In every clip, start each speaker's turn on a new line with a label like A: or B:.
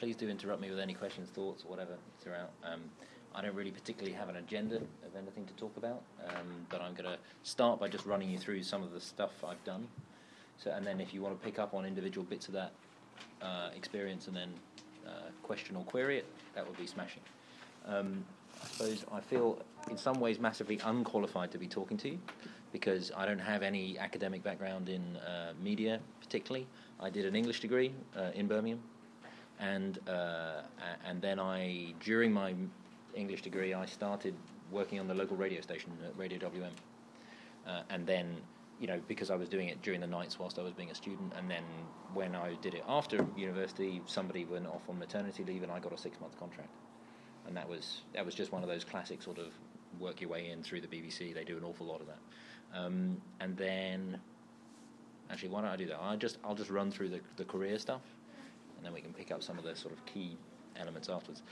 A: Please do interrupt me with any questions, thoughts, or whatever throughout. I don't really particularly have an agenda of anything to talk about, but I'm going to start by just running you through some of the stuff I've done. And then if you want to pick up on individual bits of that experience and then question or query it, that would be smashing. I suppose I feel in some ways massively unqualified to be talking to you because I don't have any academic background in media particularly. I did an English degree in Birmingham, and then during my English degree, I started working on the local radio station, Radio WM, and then, because I was doing it during the nights whilst I was being a student, and then when I did it after university, somebody went off on maternity leave, and I got a 6-month contract, and that was just one of those classic sort of work your way in through the BBC. They do an awful lot of that, and then actually, why don't I do that? I'll just run through the career stuff, and then we can pick up some of the sort of key elements afterwards.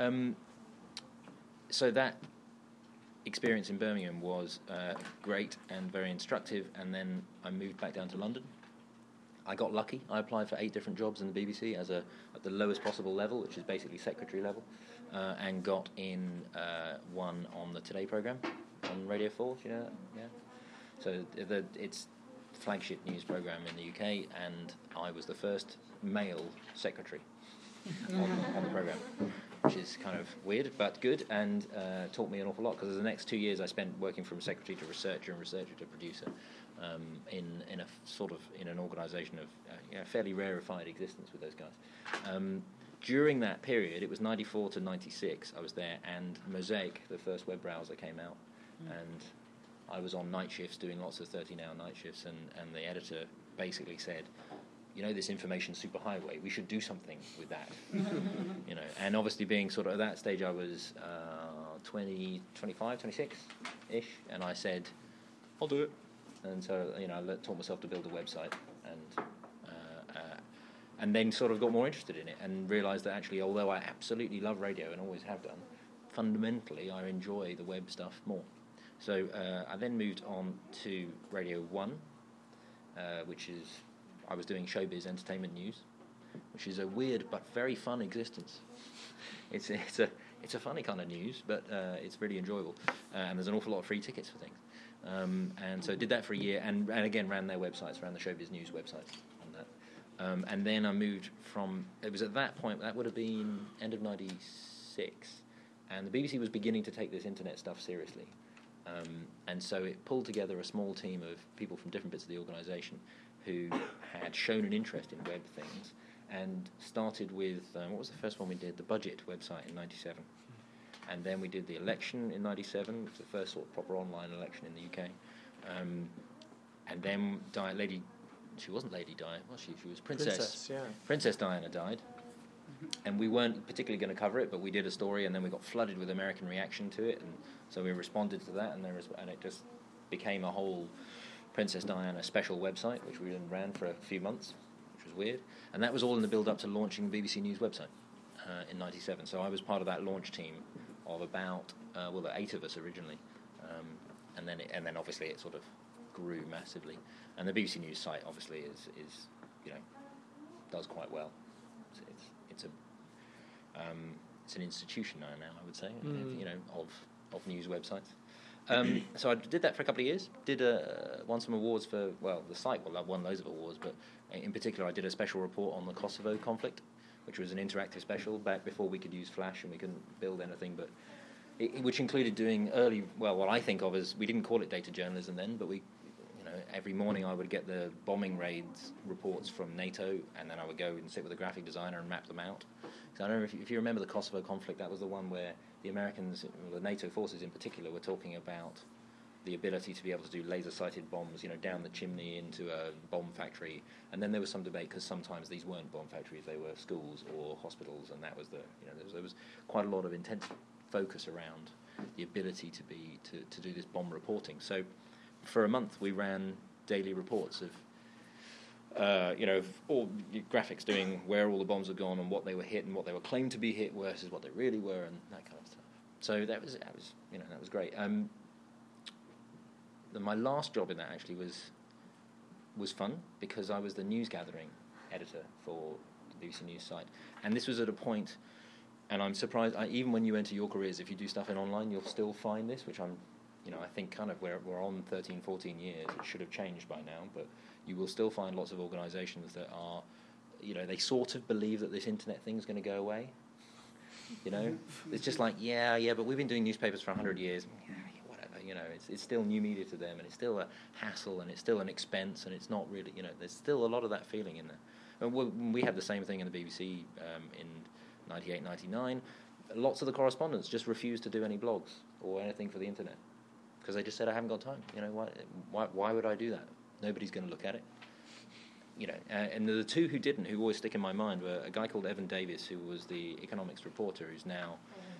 A: So that experience in Birmingham was great and very instructive, and then I moved back down to London. I got lucky. I applied for 8 different jobs in the BBC at the lowest possible level, which is basically secretary level, and got in one on the Today programme on Radio 4. Do you know that? Yeah. So it's flagship news programme in the UK, and I was the first male secretary on the programme, which is kind of weird but good, and taught me an awful lot, because the next 2 years I spent working from secretary to researcher and researcher to producer in an organisation of fairly rarefied existence with those guys. During that period, it was 94 to 96, I was there, and Mosaic, the first web browser, came out, and I was on night shifts doing lots of 13-hour night shifts, and the editor basically said, this information superhighway, we should do something with that. And obviously being sort of at that stage, I was 20, 25, 26-ish, and I said, I'll do it. And so, I taught myself to build a website, and then sort of got more interested in it, and realised that actually, although I absolutely love radio and always have done, fundamentally I enjoy the web stuff more. So I then moved on to Radio 1, which is, I was doing showbiz entertainment news, which is a weird but very fun existence. It's a funny kind of news, but it's really enjoyable, and there's an awful lot of free tickets for things. And so did that for a year, and again ran their websites, ran the showbiz news websites on that. And then I moved from, it was at that point, that would have been end of 96, and the BBC was beginning to take this internet stuff seriously. And so it pulled together a small team of people from different bits of the organisation who had shown an interest in web things, and started with, what was the first one we did? The Budget website in 97. And then we did the election in 97, which was the first sort of proper online election in the UK. And then she wasn't Lady Di, was she? She was Princess. Princess Diana died. And we weren't particularly going to cover it, but we did a story, and then we got flooded with American reaction to it, and so we responded to that, and it just became a whole Princess Diana special website, which we then ran for a few months, which was weird. And that was all in the build-up to launching the BBC News website in 97. So I was part of that launch team of about, there were 8 of us originally, and then obviously it sort of grew massively. And the BBC News site obviously is does quite well. It's an institution now, I would say, of news websites. So I did that for a couple of years. Won some awards for, the site. Well, I won loads of awards, but in particular, I did a special report on the Kosovo conflict, which was an interactive special back before we could use Flash and we couldn't build anything. But which included doing early. Well, what I think of as, we didn't call it data journalism then, but we. Every morning I would get the bombing raids reports from NATO, and then I would go and sit with a graphic designer and map them out. So I don't know if you remember the Kosovo conflict. That was the one where the Americans, the NATO forces in particular, were talking about the ability to be able to do laser-sighted bombs, down the chimney into a bomb factory. And then there was some debate, because sometimes these weren't bomb factories; they were schools or hospitals, and that was there was quite a lot of intense focus around the ability to do this bomb reporting. So for a month, we ran daily reports of, all graphics doing where all the bombs had gone and what they were hit and what they were claimed to be hit versus what they really were, and that kind of stuff. So that was great. My last job in that actually was fun, because I was the news gathering editor for BBC News site. And this was at a point, and I'm surprised, even when you enter your careers, if you do stuff in online, you'll still find this, which I think kind of we're on 13, 14 years. It should have changed by now, but you will still find lots of organisations that are, they sort of believe that this internet thing's going to go away. It's just like, yeah, but we've been doing newspapers for 100 years. Yeah, whatever, it's still new media to them, and it's still a hassle, and it's still an expense, and it's not really, there's still a lot of that feeling in there. And we had the same thing in the BBC in 98, 99. Lots of the correspondents just refused to do any blogs or anything for the internet because they just said, I haven't got time. Why would I do that? Nobody's going to look at it. And the two who didn't, who always stick in my mind, were a guy called Evan Davis, who was the economics reporter, who's now,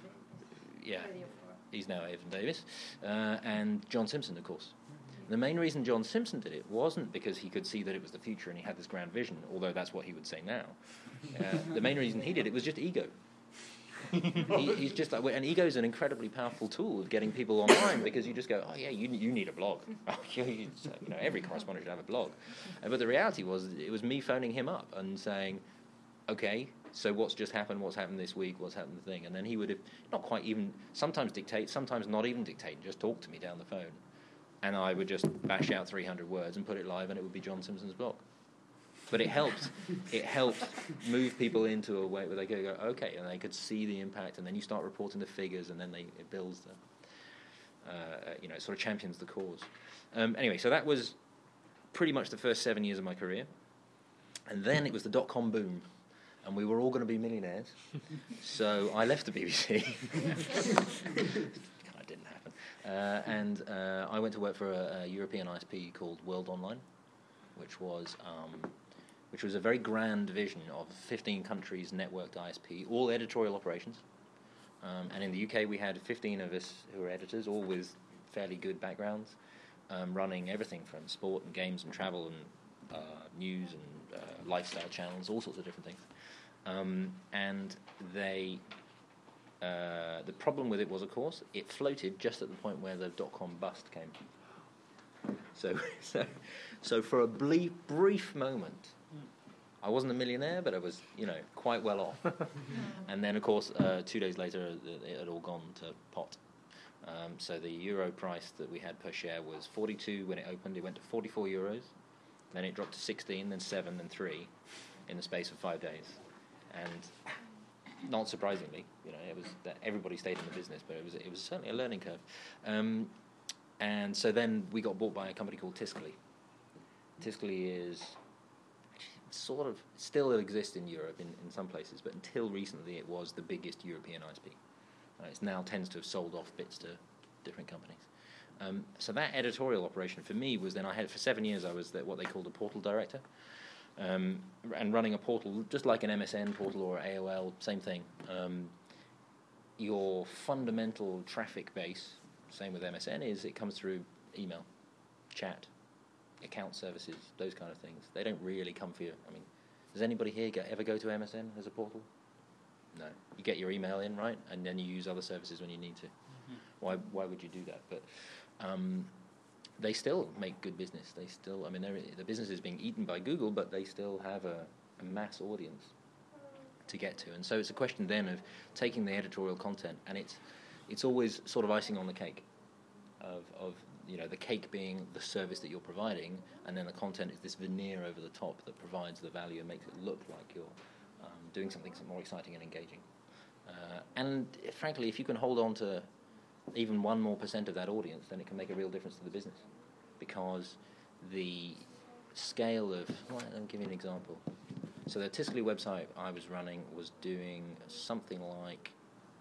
A: he's now Evan Davis, and John Simpson, of course. The main reason John Simpson did it wasn't because he could see that it was the future and he had this grand vision, although that's what he would say now. The main reason he did it was just ego. He's just like, and ego is an incredibly powerful tool of getting people online, because you just go, oh yeah, you need a blog. Every correspondent should have a blog. But the reality was, it was me phoning him up and saying, okay, so what's just happened? What's happened this week? What's happened the thing? And then he would have not quite even, sometimes dictate, sometimes not even dictate, just talk to me down the phone. And I would just bash out 300 words and put it live, and it would be John Simpson's blog. But it helped. It helped move people into a way where they could go, okay, and they could see the impact, and then you start reporting the figures, and then it builds the, it sort of champions the cause. Anyway, so that was pretty much the first 7 years of my career. And then it was the dot-com boom, and we were all going to be millionaires. So I left the BBC. Kind of didn't happen. And I went to work for a European ISP called World Online, which was a very grand vision of 15 countries networked ISP, all editorial operations. And in the UK, we had 15 of us who were editors, all with fairly good backgrounds, running everything from sport and games and travel and news and lifestyle channels, all sorts of different things. And the problem with it was, of course, it floated just at the point where the dot-com bust came. So for a brief moment, I wasn't a millionaire, but I was, quite well off. And then, of course, 2 days later, it had all gone to pot. So the euro price that we had per share was 42 when it opened. It went to 44 euros. Then it dropped to 16, then 7, then 3 in the space of 5 days. And not surprisingly, it was that everybody stayed in the business, but it was certainly a learning curve. And so then we got bought by a company called Tiscali. Tiscali is sort of still exists in Europe in some places, but until recently it was the biggest European ISP. It now tends to have sold off bits to different companies. So that editorial operation for me was then, for 7 years I was what they called a portal director, and running a portal just like an MSN portal or AOL, same thing. Your fundamental traffic base, same with MSN, is it comes through email, chat, account services, those kind of things. They don't really come for you. I mean, does anybody here ever go to MSN as a portal? No. You get your email in, right? And then you use other services when you need to. Mm-hmm. Why would you do that? But they still make good business. They still, the business is being eaten by Google, but they still have a mass audience to get to. And so it's a question then of taking the editorial content, and it's always sort of icing on the cake of the cake being the service that you're providing, and then the content is this veneer over the top that provides the value and makes it look like you're doing something more exciting and engaging. And frankly, if you can hold on to even 1% more of that audience, then it can make a real difference to the business, because the scale of, let me give you an example. So the Tiscali website I was running was doing something like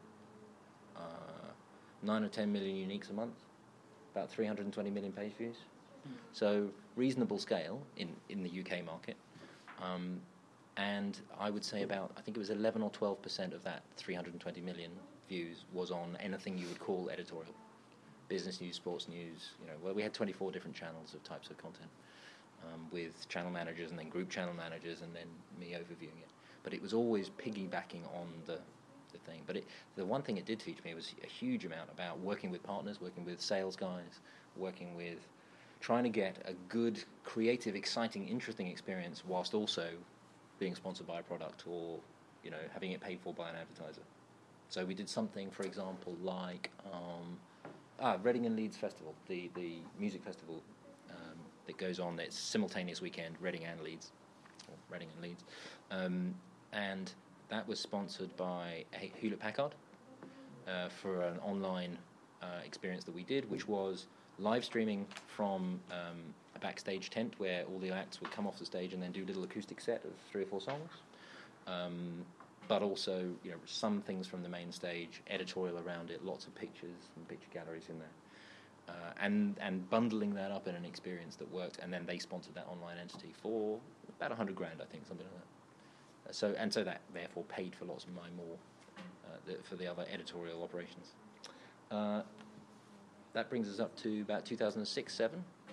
A: 9 or 10 million uniques a month, about 320 million page views. So reasonable scale in the UK market. And I would say I think it was 11 or 12% of that 320 million views was on anything you would call editorial. Business news, sports news, we had 24 different channels of types of content, with channel managers and then group channel managers and then me overviewing it. But it was always piggybacking on the thing. But the one thing it did teach me was a huge amount about working with partners, working with sales guys, working with trying to get a good, creative, exciting, interesting experience whilst also being sponsored by a product or, having it paid for by an advertiser. So we did something, for example, like Reading and Leeds Festival, the music festival that goes on. It's simultaneous weekend, Reading and Leeds, or Reading and Leeds, and that was sponsored by Hewlett Packard for an online experience that we did, which was live streaming from a backstage tent where all the acts would come off the stage and then do a little acoustic set of 3 or 4 songs. But also, some things from the main stage, editorial around it, lots of pictures and picture galleries in there, and bundling that up in an experience that worked. And then they sponsored that online entity for about $100,000, I think, something like that. So that therefore paid for lots of my for the other editorial operations. That brings us up to about 2006-07.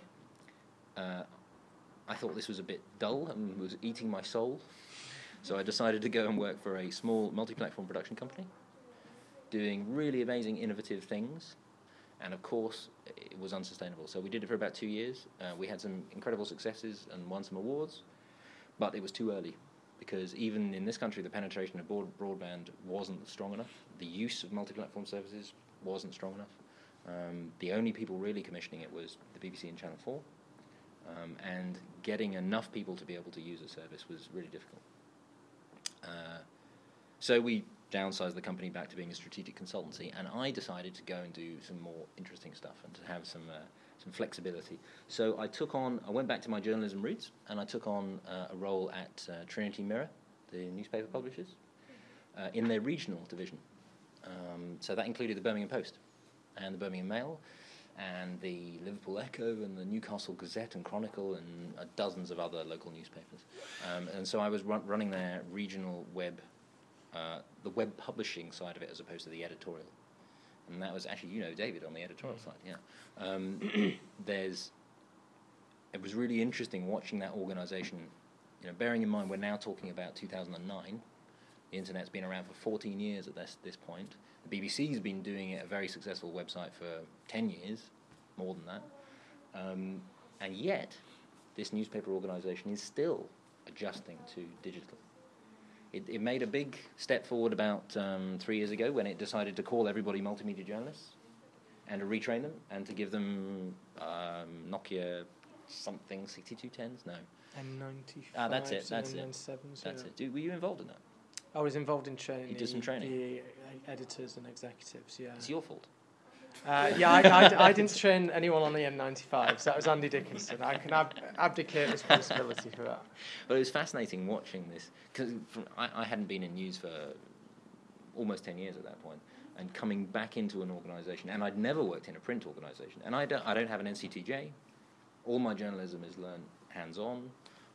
A: I thought this was a bit dull and was eating my soul. So I decided to go and work for a small multi-platform production company, doing really amazing, innovative things. And of course, it was unsustainable. So we did it for about 2 years. We had some incredible successes and won some awards, but it was too early, because even in this country, the penetration of broadband wasn't strong enough. The use of multi-platform services wasn't strong enough. The only people really commissioning it was the BBC and Channel 4. And getting enough people to be able to use a service was really difficult. So we downsized the company back to being a strategic consultancy, and I decided to go and do some more interesting stuff and to have some flexibility. So I went back to my journalism roots, and I took on a role at Trinity Mirror, the newspaper publishers, in their regional division. So that included the Birmingham Post and the Birmingham Mail and the Liverpool Echo and the Newcastle Gazette and Chronicle and dozens of other local newspapers. And so I was running their regional web, the web publishing side of it, as opposed to the editorial. And that was actually, David, on the editorial side, yeah. It was really interesting watching that organisation, bearing in mind we're now talking about 2009. The internet's been around for 14 years at this point. The BBC's been doing it, a very successful website, for 10 years, more than that. And yet, this newspaper organisation is still adjusting to digital. It made a big step forward about 3 years ago when it decided to call everybody multimedia journalists and to retrain them and to give them Nokia something 6210s. No.
B: M95.
A: That's it.
B: That's it.
A: Were you involved in that?
B: I was involved in training.
A: You did some training?
B: The editors and executives, yeah.
A: It's your fault.
B: I didn't train anyone on the N95, so that was Andy Dickinson. I can abdicate responsibility for that.
A: But it was fascinating watching this, because I hadn't been in news for almost 10 years at that point, and coming back into an organisation, and I'd never worked in a print organisation, and I don't have an NCTJ. All my journalism is learned hands-on.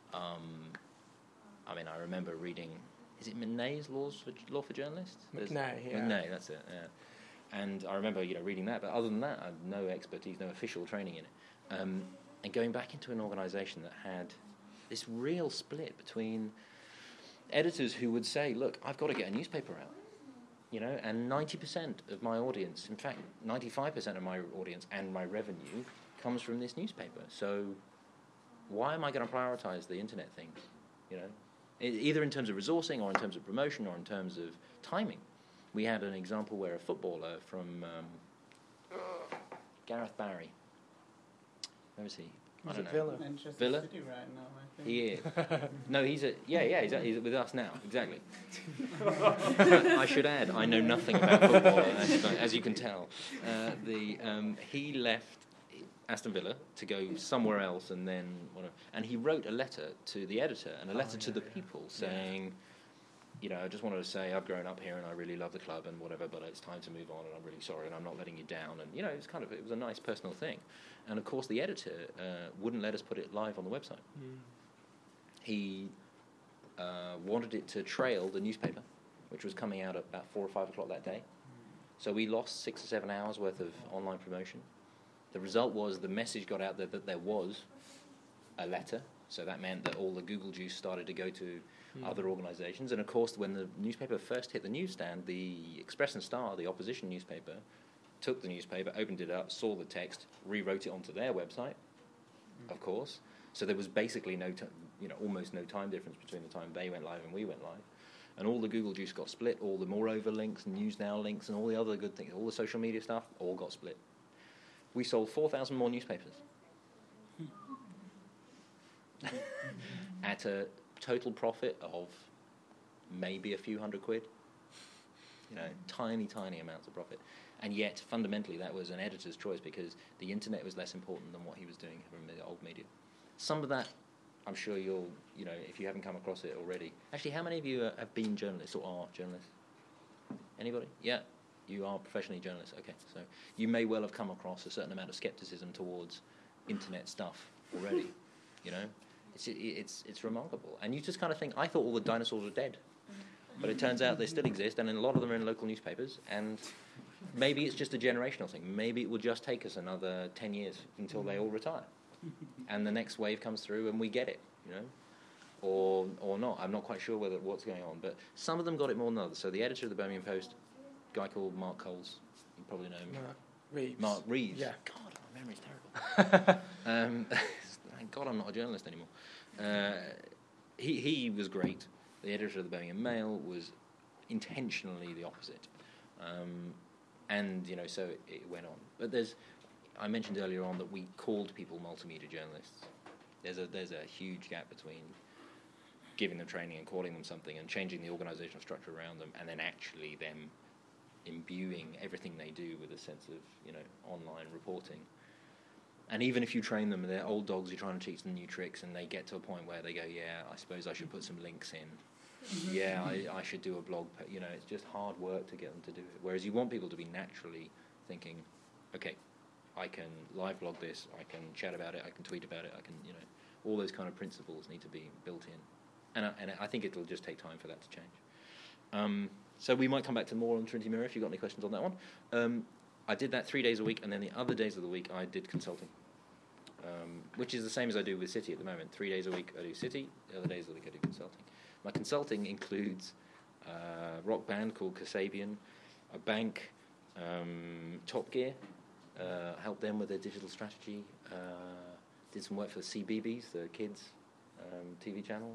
A: I remember reading, is it McNay's Law for Journalists?
B: McNay, yeah.
A: McNay, that's it, yeah. And I remember, reading that, but other than that, I had no expertise, no official training in it. And going back into an organisation that had this real split between editors who would say, look, I've got to get a newspaper out, and 90% of my audience, in fact, 95% of my audience and my revenue comes from this newspaper. So why am I going to prioritise the internet thing, either in terms of resourcing or in terms of promotion or in terms of timing? We had an example where a footballer from Gareth Barry, where is he? I don't know.
B: Villa.
C: Manchester
A: Villa?
C: City right now, I think.
A: He is. No, he's with us now, exactly. I should add, I know nothing about football, as you can tell. He left Aston Villa to go somewhere else, and he wrote a letter to the editor and a letter to the people saying, I just wanted to say I've grown up here and I really love the club and whatever, but it's time to move on and I'm really sorry and I'm not letting you down. And, it was a nice personal thing. And, of course, the editor wouldn't let us put it live on the website. He wanted it to trail the newspaper, which was coming out at about 4 or 5 o'clock that day. So we lost 6 or 7 hours worth of online promotion. The result was the message got out there that there was a letter. So that meant that all the Google juice started to go to other organisations. And, of course, when the newspaper first hit the newsstand, the Express and Star, the opposition newspaper, took the newspaper, opened it up, saw the text, rewrote it onto their website, of course, So there was basically almost no time difference between the time they went live and we went live. And all the Google juice got split, all the Moreover links, News Now links, and all the other good things, all the social media stuff, all got split. We sold 4,000 more newspapers at a total profit of maybe a few hundred quid. Tiny amounts of profit. And yet, fundamentally, that was an editor's choice because the internet was less important than what he was doing from the old media. Some of that, I'm sure you'll, if you haven't come across it already. Actually, how many of you have been journalists or are journalists? Anybody? Yeah, you are professionally journalists. Okay, so you may well have come across a certain amount of skepticism towards internet stuff already. It's remarkable. And you just kind of think, I thought all the dinosaurs were dead. But it turns out they still exist, and a lot of them are in local newspapers, and maybe it's just a generational thing. Maybe it will just take us another 10 years until they all retire. And the next wave comes through and we get it, or not. I'm not quite sure what's going on, but some of them got it more than others. So the editor of the Birmingham Post, a guy called Mark Coles, you probably know him. Mark Reeves. Yeah. God, my memory's terrible. Thank God I'm not a journalist anymore. He was great. The editor of the Birmingham Mail was intentionally the opposite. So it went on. But I mentioned earlier on that we called people multimedia journalists. There's a huge gap between giving them training and calling them something and changing the organizational structure around them and then actually them imbuing everything they do with a sense of, online reporting. And even if you train them, they're old dogs, you're trying to teach them new tricks, and they get to a point where they go, yeah, I suppose I should put some links in. Yeah, I should do a blog. It's just hard work to get them to do it. Whereas you want people to be naturally thinking, okay, I can live blog this, I can chat about it, I can tweet about it, I can, all those kind of principles need to be built in. And I think it'll just take time for that to change. So we might come back to more on Trinity Mirror if you've got any questions on that one. I did that 3 days a week, and then the other days of the week I did consulting, which is the same as I do with City at the moment. 3 days a week I do City, the other days of the week I do consulting. My consulting includes a rock band called Kasabian, a bank, Top Gear, helped them with their digital strategy, did some work for the CBeebies, the kids TV channel,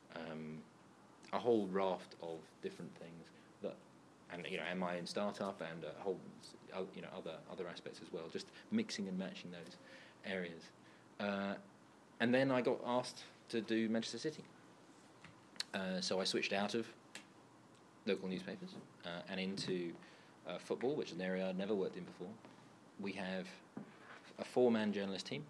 A: a whole raft of different things and my own startup and a whole other aspects as well, just mixing and matching those areas. And then I got asked to do Manchester City. So I switched out of local newspapers and into football, which is an area I'd never worked in before. We have a 4-man journalist team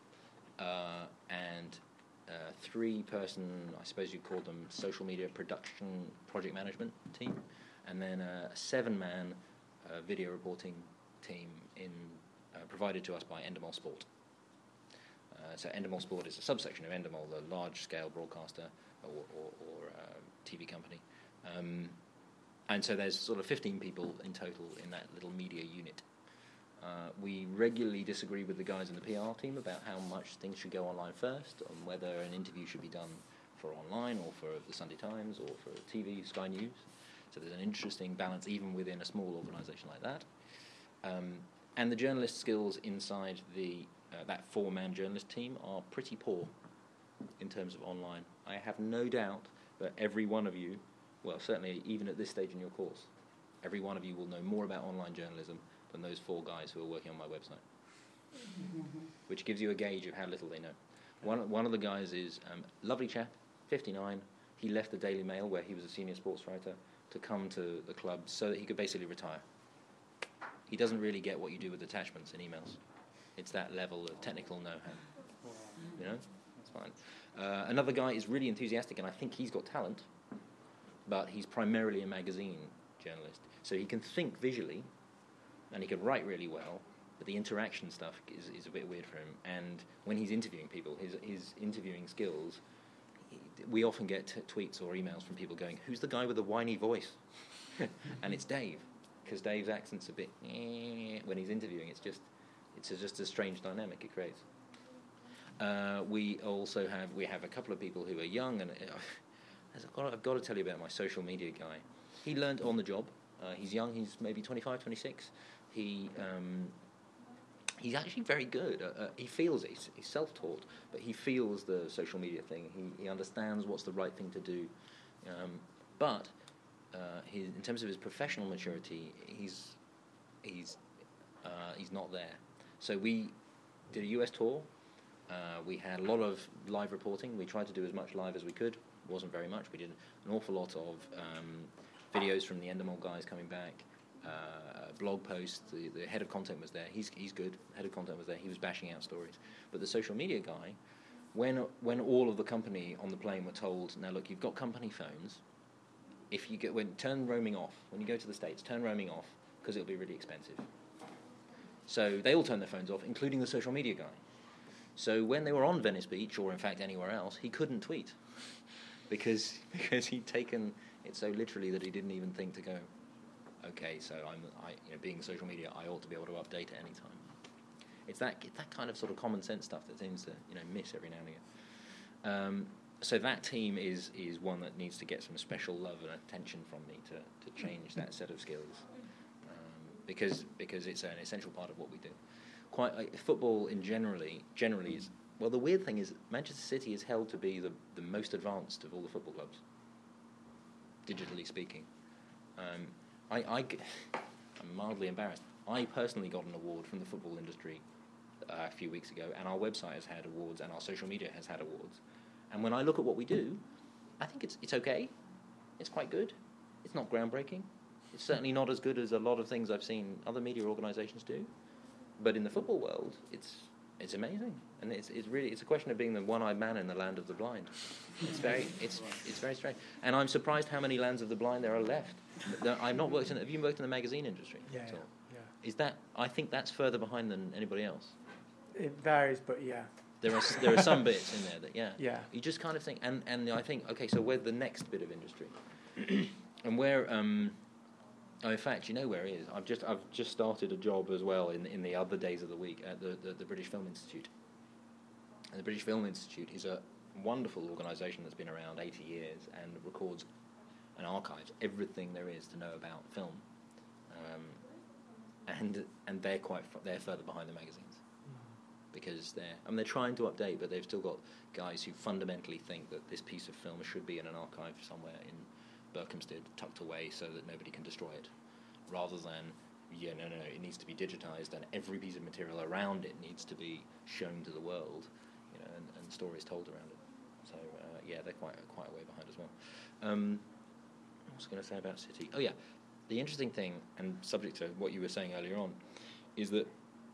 A: and a 3-person, I suppose you'd call them, social media production project management team, and then a 7-man video reporting team provided to us by Endemol Sport. So Endemol Sport is a subsection of Endemol, the large-scale broadcaster or TV company. And so there's sort of 15 people in total in that little media unit. We regularly disagree with the guys in the PR team about how much things should go online first, on whether an interview should be done for online or for the Sunday Times or for TV, Sky News. So there's an interesting balance even within a small organisation like that. And the journalist skills inside that 4-man journalist team are pretty poor in terms of online. I have no doubt that every one of you, well, certainly even at this stage in your course, every one of you will know more about online journalism than those 4 guys who are working on my website, which gives you a gauge of how little they know. One of the guys is a lovely chap, 59. He left the Daily Mail, where he was a senior sports writer, to come to the club so that he could basically retire. He doesn't really get what you do with attachments in emails. It's that level of technical know-how. That's fine. Another guy is really enthusiastic, and I think he's got talent, but he's primarily a magazine journalist. So he can think visually, and he can write really well, but the interaction stuff is a bit weird for him. And when he's interviewing people, his interviewing skills, we often get tweets or emails from people going, "Who's the guy with the whiny voice?" And it's Dave, because Dave's accent's a bit when he's interviewing. It's just a strange dynamic it creates. We also have a couple of people who are young, and I've got to tell you about my social media guy. He learned on the job. He's young. He's maybe 25, 26. He he's actually very good. He feels it. He's self-taught, but he feels the social media thing. He understands what's the right thing to do. But in terms of his professional maturity, he's not there. So we did a US tour. We had a lot of live reporting. We tried to do as much live as we could. It wasn't very much. We did an awful lot of videos from the Endemol guys coming back. Blog posts. The head of content was there. He's good. Head of content was there. He was bashing out stories. But the social media guy, when all of the company on the plane were told, now look, you've got company phones. If you turn roaming off. When you go to the States, turn roaming off because it'll be really expensive. So they all turned their phones off, including the social media guy. So when they were on Venice Beach, or in fact anywhere else, he couldn't tweet because he'd taken it so literally that he didn't even think to go, okay, so being social media, I ought to be able to update at any time. It's that kind of sort of common sense stuff that seems to miss every now and again. So that team is one that needs to get some special love and attention from me to change that set of skills, because it's an essential part of what we do. Football in generally is, well, the weird thing is Manchester City is held to be the most advanced of all the football clubs, digitally speaking. I'm mildly embarrassed. I personally got an award from the football industry a few weeks ago, and our website has had awards, and our social media has had awards. And when I look at what we do, I think it's okay. It's quite good. It's not groundbreaking. It's certainly not as good as a lot of things I've seen other media organisations do. But in the football world, it's amazing, and it's a question of being the one-eyed man in the land of the blind. It's very strange, and I'm surprised how many lands of the blind there are left. I've not worked in. Have you worked in the magazine industry?
B: Yeah.
A: Is that? I think that's further behind than anybody else.
B: It varies, but yeah.
A: There are some bits in there that
B: Yeah.
A: You just kind of think, and I think, okay, so where's the next bit of industry, and where in fact, you know where it is. I've just started a job as well in the other days of the week at the British Film Institute. And the British Film Institute is a wonderful organisation that's been around 80 years and records and archives everything there is to know about film. And they're further behind the magazines because they're trying to update, but they've still got guys who fundamentally think that this piece of film should be in an archive somewhere in Berkhamsted, tucked away so that nobody can destroy it, rather than it needs to be digitized and every piece of material around it needs to be shown to the world, and stories told around it. So they're quite a way behind as well. What was I going to say about City? Oh yeah, the interesting thing, and subject to what you were saying earlier on, is that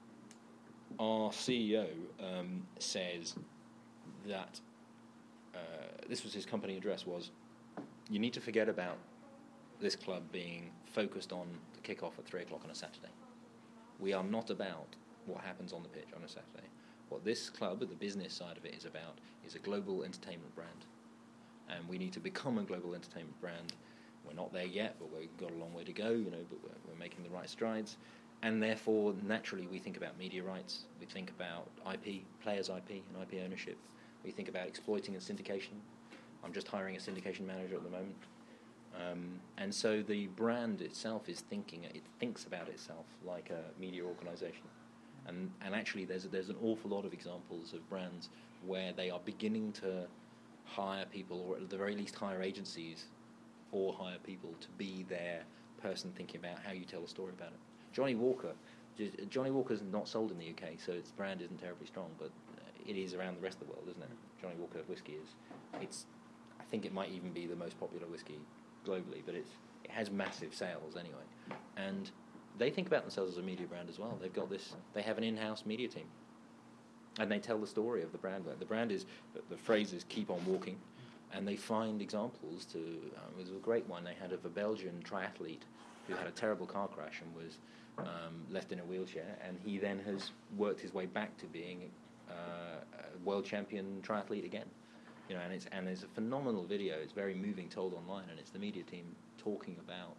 A: our CEO says that this was his company address was, you need to forget about this club being focused on the kick-off at 3 o'clock on a Saturday. We are not about what happens on the pitch on a Saturday. What this club, the business side of it, is about is a global entertainment brand. And we need to become a global entertainment brand. We're not there yet, but we've got a long way to go, but we're making the right strides. And therefore, naturally, we think about media rights. We think about IP, players' IP and IP ownership. We think about exploiting and syndication. I'm just hiring a syndication manager at the moment. And so the brand itself it thinks about itself like a media organisation. And actually there's an awful lot of examples of brands where they are beginning to hire people, or at the very least hire agencies or hire people to be their person thinking about how you tell a story about it. Johnny Walker's not sold in the UK, so its brand isn't terribly strong, but it is around the rest of the world, isn't it? Johnny Walker whiskey is. I think it might even be the most popular whiskey globally, but it has massive sales anyway. And they think about themselves as a media brand as well. They have an in-house media team, and they tell the story of the brand. The brand is, the phrase is "keep on walking," and they find examples to. It was a great one they had of a Belgian triathlete who had a terrible car crash and was left in a wheelchair, and he then has worked his way back to being a world champion triathlete again. And it's a phenomenal video. It's very moving, told online, and it's the media team talking about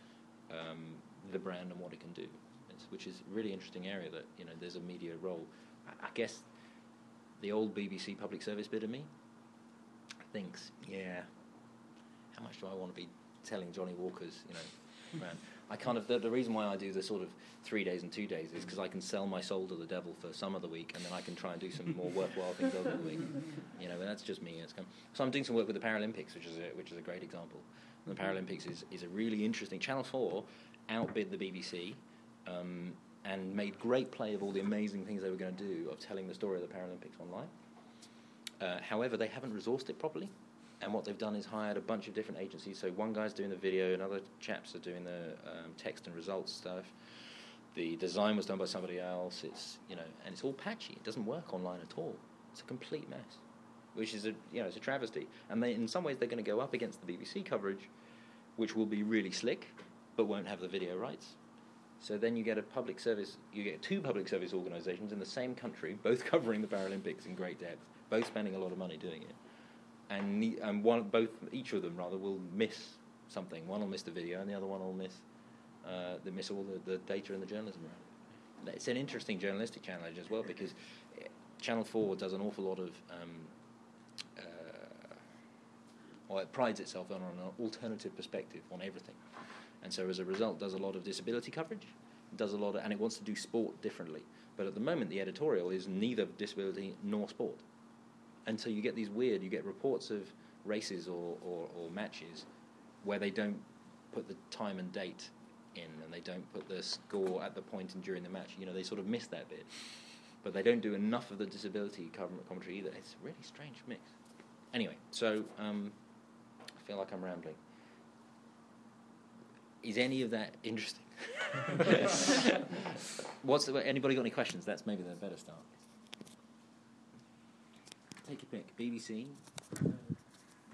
A: the brand and what it can do, which is a really interesting area that there's a media role. I guess the old BBC public service bit of me thinks, how much do I want to be telling Johnny Walker's brand? I kind of the reason why I do the sort of 3 days and 2 days is because I can sell my soul to the devil for some of the week, and then I can try and do some more worthwhile things over the week. You know, and that's just me. So I'm doing some work with the Paralympics, which is a great example. And the Paralympics is a really interesting. Channel 4 outbid the BBC. And made great play of all the amazing things they were going to do of telling the story of the Paralympics online. However, they haven't resourced it properly, and what they've done is hired a bunch of different agencies. So one guy's doing the video, another chaps are doing the text and results stuff. The design was done by somebody else. It's and it's all patchy. It doesn't work online at all. It's a complete mess, which is it's a travesty. And in some ways they're going to go up against the BBC coverage, which will be really slick, but won't have the video rights. So then you get two public service organisations in the same country, both covering the Paralympics in great depth, both spending a lot of money doing it, and each of them will miss something. One will miss the video, and the other one will miss all the data and the journalism around it. It's an interesting journalistic challenge as well, because Channel 4 does an awful lot of, it prides itself on an alternative perspective on everything. And so as a result, does a lot of disability coverage, and it wants to do sport differently. But at the moment, the editorial is neither disability nor sport. And so you get reports of races or matches where they don't put the time and date in, and they don't put the score at the point and during the match. They sort of miss that bit. But they don't do enough of the disability commentary either. It's a really strange mix. Anyway, so I feel like I'm rambling. Is any of that interesting? Anybody got any questions? That's maybe the better start. Take your pick. BBC.